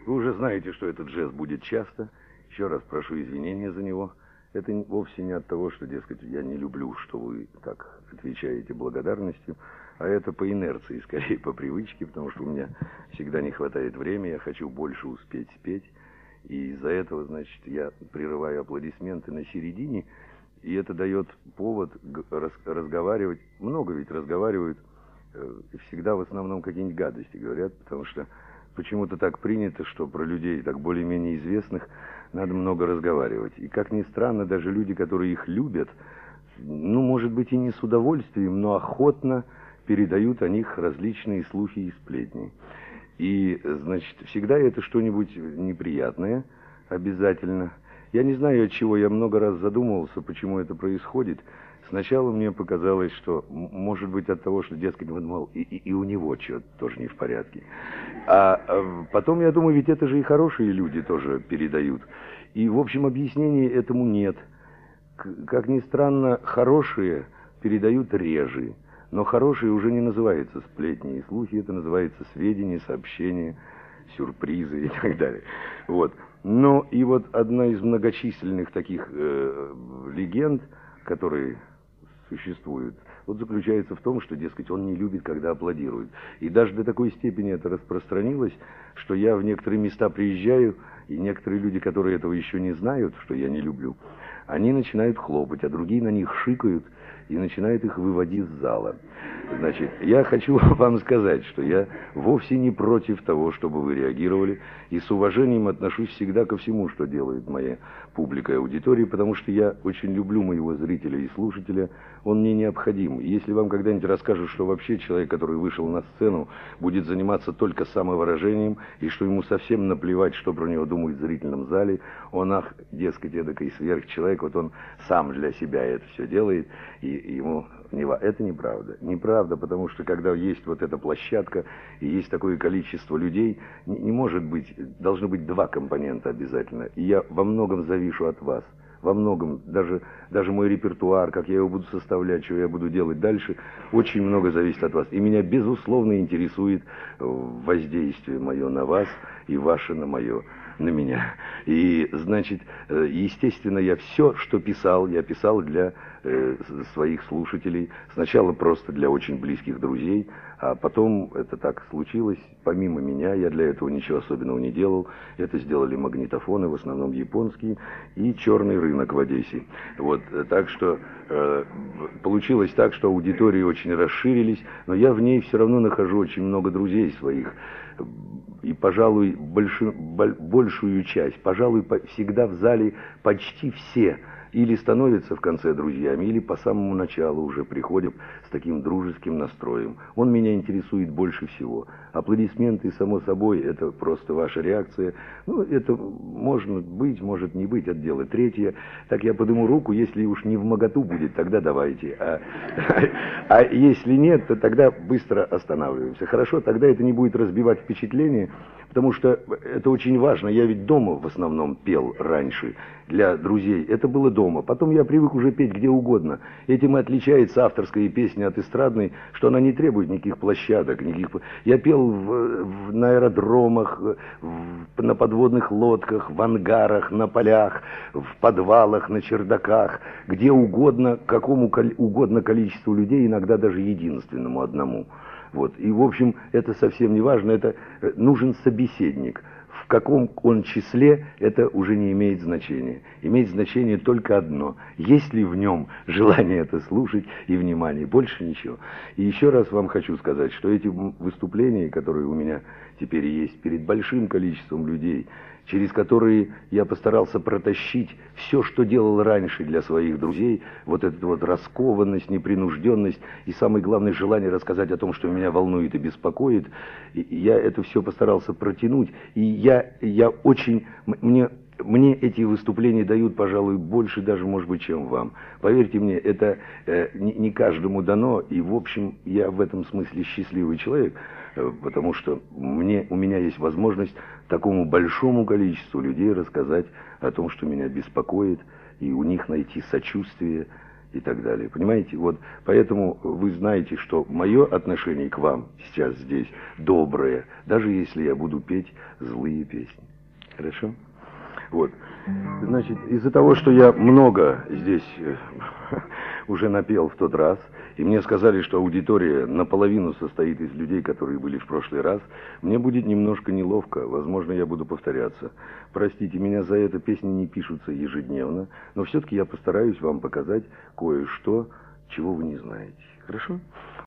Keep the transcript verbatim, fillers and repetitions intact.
Вы уже знаете, что этот жест будет часто. Еще раз прошу извинения за него. Это вовсе не от того, что, дескать, я не люблю, что вы так отвечаете благодарностью, а это по инерции, скорее по привычке, потому что у меня всегда не хватает времени, я хочу больше успеть спеть. И из-за этого, значит, я прерываю аплодисменты на середине, и это дает повод разговаривать. Много ведь разговаривают, всегда в основном какие-нибудь гадости говорят, потому что почему-то так принято, что про людей так более-менее известных надо много разговаривать. И как ни странно, даже люди, которые их любят, ну, может быть, и не с удовольствием, но охотно передают о них различные слухи и сплетни. И, значит, всегда это что-нибудь неприятное обязательно. Я не знаю, от чего, я много раз задумывался, почему это происходит. Сначала мне показалось, что, может быть, от того, что, дескать, вот, мол, и, и, и у него что-то тоже не в порядке. А, а потом я думаю, ведь это же и хорошие люди тоже передают. И, в общем, объяснений этому нет. К- как ни странно, хорошие передают реже. Но хорошие уже не называются сплетни и слухи, это называется сведения, сообщения, сюрпризы и так далее. Вот. Но и вот одна из многочисленных таких э, легенд, которые существуют, вот заключается в том, что, дескать, он не любит, когда аплодируют. И даже до такой степени это распространилось, что я в некоторые места приезжаю, и некоторые люди, которые этого еще не знают, что я не люблю, они начинают хлопать, а другие на них шикают и начинают их выводить из зала. Значит, я хочу вам сказать, что я вовсе не против того, чтобы вы реагировали, и с уважением отношусь всегда ко всему, что делает моя публика и аудитория, потому что я очень люблю моего зрителя и слушателя, он мне необходим. Если вам когда-нибудь расскажут, что вообще человек, который вышел на сцену, будет заниматься только самовыражением, и что ему совсем наплевать, что про него думают в зрительном зале, он, ах, дескать, эдакий сверхчеловек, вот он сам для себя это все делает, и ему не... Это неправда. Неправда, потому что когда есть вот эта площадка, и есть такое количество людей, не, не может быть, должны быть два компонента обязательно. И я во многом завишу от вас. Во многом, даже, даже мой репертуар, как я его буду составлять, что я буду делать дальше, очень много зависит от вас. И меня, безусловно, интересует воздействие мое на вас и ваше на мое, на меня. И, значит, естественно, я все, что писал, я писал для э, своих слушателей. Сначала просто для очень близких друзей, а потом это так случилось. Помимо меня, я для этого ничего особенного не делал. Это сделали магнитофоны, в основном японские, и черный рынок в Одессе. Вот, так что э, получилось так, что аудитории очень расширились, но я в ней все равно нахожу очень много друзей своих. И, пожалуй, больш... большую часть, пожалуй, всегда в зале почти все или становятся в конце друзьями, или по самому началу уже приходят с таким дружеским настроем. Он меня интересует больше всего. Аплодисменты, само собой, это просто ваша реакция. Ну, это может быть, может не быть, это дело третье. Так я подниму руку, если уж не вмоготу будет, тогда давайте. А, а если нет, то тогда быстро останавливаемся. Хорошо, тогда это не будет разбивать впечатление, потому что это очень важно. Я ведь дома в основном пел раньше для друзей. Это было дома. Потом я привык уже петь где угодно. Этим и отличается авторская песня от эстрадной, что она не требует никаких площадок, никаких... Я пел в, в, на аэродромах, в, на подводных лодках, в ангарах, на полях, в подвалах, на чердаках, где угодно, какому угодно количеству людей, иногда даже единственному одному. Вот. И, в общем, это совсем не важно, это нужен собеседник. В каком он числе, это уже не имеет значения. Имеет значение только одно. Есть ли в нем желание это слушать и внимание, больше ничего. И еще раз вам хочу сказать, что эти выступления, которые у меня теперь есть перед большим количеством людей, через которые я постарался протащить все, что делал раньше для своих друзей, вот эту вот раскованность, непринужденность и, самое главное, желание рассказать о том, что меня волнует и беспокоит, и я это все постарался протянуть, и я, я очень... Мне, мне эти выступления дают, пожалуй, больше даже, может быть, чем вам. Поверьте мне, это э, не, не каждому дано, и, в общем, я в этом смысле счастливый человек, э, потому что мне, у меня есть возможность такому большому количеству людей рассказать о том, что меня беспокоит, и у них найти сочувствие и так далее. Понимаете? Вот поэтому вы знаете, что мое отношение к вам сейчас здесь доброе, даже если я буду петь злые песни. Хорошо? Вот. Значит, из-за того, что я много здесь уже напел в тот раз, и мне сказали, что аудитория наполовину состоит из людей, которые были в прошлый раз, мне будет немножко неловко, возможно, я буду повторяться. Простите меня за это, песни не пишутся ежедневно, но все-таки я постараюсь вам показать кое-что, чего вы не знаете. Хорошо?